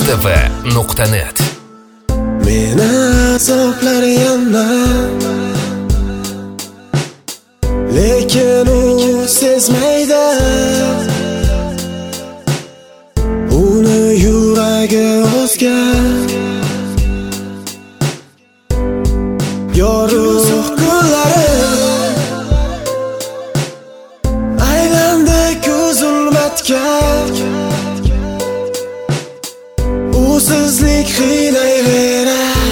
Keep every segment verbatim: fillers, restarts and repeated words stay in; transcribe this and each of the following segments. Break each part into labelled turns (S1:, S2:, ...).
S1: mustv nuqta net.
S2: Meni azoblar yonlar, lekin u sezmaydi. Uni yuragi o'zga, yorug' kunlari aylandi zulmatga. Usizlik qiynayverar,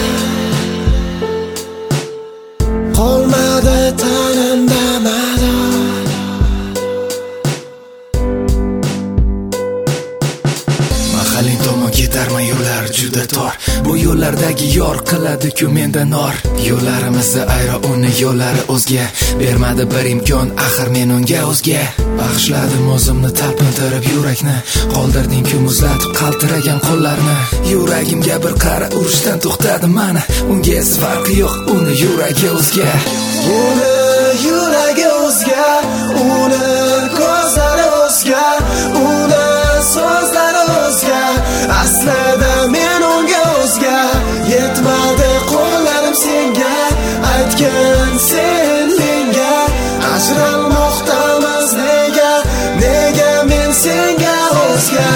S2: qolmadi tanamda mador.
S3: Mahalling tomon ketarman yo'llar juda tor. Bu yo'llardagi yor qiladi-ku menda nor. Yo'llarimizni ayro, uni yo'llari o'zga. Bermadi bir imkon, axir men unga o'zga. Bag'ishladim o'zimni talpintirib yurakni, qoldirding-ku muzlatib qaltiragan qo'llarni. Yuragimga bir qara, urushdan to'xtadi mana. Unga esa farqi yo'q, uni yuragi o'zga.
S2: Uni yuragi o'zga, uni ko'zlari o'zga, uni so'zlari o'zga. Aslida men unga o'zga, yetmadi qo'llarim senga. Aytgin sen menga, ajralmoqdamiz nega, nega men senga o'zga.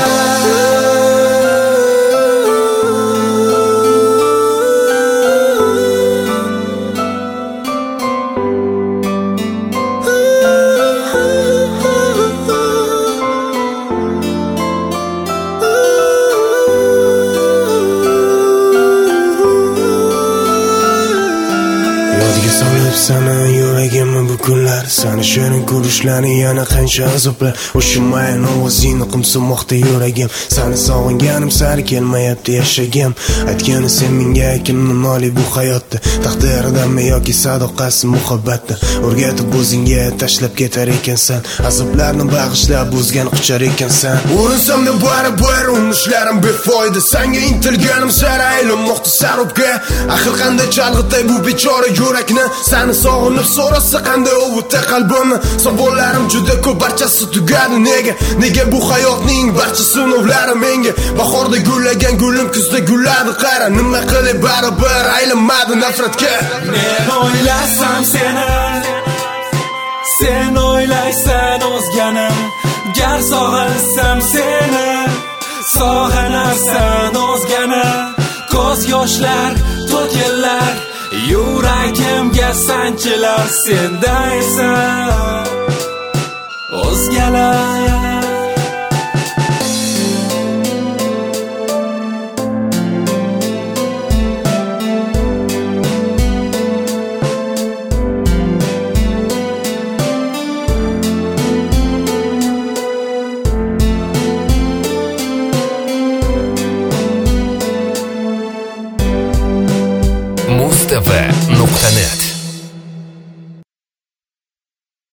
S2: Sana yuragimni bu kunlar, sani shirin ko'rishlaring yana qancha azoblar. O'shimayin ovozingni qimsimoqda yuragim, sani sog'inganim sari kelmayapti yashagim. Aytgani sen menga kimni noli bu hayotda, taqdirdami yoki sadoqatsi muhabbatda. O'rgatib o'zingga tashlab ketar ekansan, azoblarni bag'ishlab o'zgani quchar ekansan. Urinsamda baribir unishlarim befoyda, senga intilganim sari aylanmoqda sarobga. Axir qanday chalg'itay bu bechora yurakni, sani sog'inib so'rasa qanday ovutdi qalbimni. Savollarim juda ko'p, barchasi tugadi nega, nega bu hayotning barcha sinovlari menga. Bahorda gullagan gulim kuzda gulladi qara, nima qilib baribir aylanmadi nafratga.
S4: Men o'ylasam seni, sen o'ylaysan o'zgani. Gar sog'insam seni, sog'inarsan o'zgani. Ko'z yoshlar to'killar, yuragimga sanchilar senda esa o'zgalar.
S1: mustv nuqta net